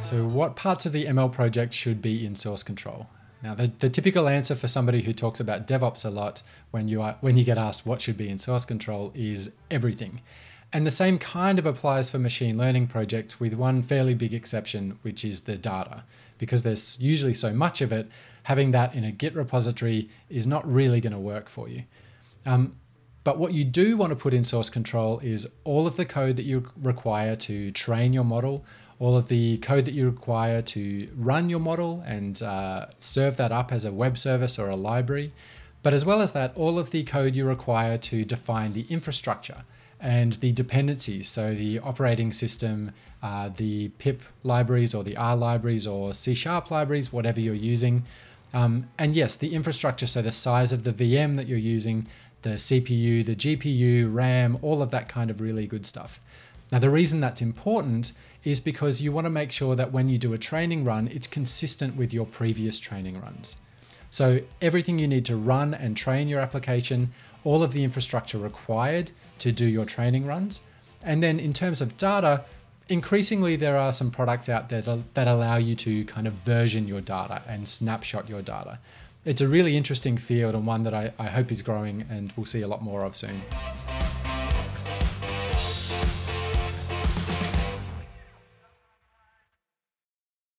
So what parts of the ML project should be in source control? Now, the typical answer for somebody who talks about DevOps a lot when you get asked what should be in source control is everything. And the same kind of applies for machine learning projects, with one fairly big exception, which is the data. Because there's usually so much of it, having that in a Git repository is not really going to work for you. But what you do want to put in source control is all of the code that you require to train your model, all of the code that you require to run your model and serve that up as a web service or a library. But as well as that, all of the code you require to define the infrastructure and the dependencies, so the operating system, the pip libraries or the R libraries or C# libraries, whatever you're using. And yes, the infrastructure, so the size of the VM that you're using, the CPU, the GPU, RAM, all of that kind of really good stuff. Now, the reason that's important is because you want to make sure that when you do a training run, it's consistent with your previous training runs. So everything you need to run and train your application, all of the infrastructure required to do your training runs. And then in terms of data, increasingly there are some products out there that allow you to kind of version your data and snapshot your data. It's a really interesting field and one that I hope is growing and we'll see a lot more of soon.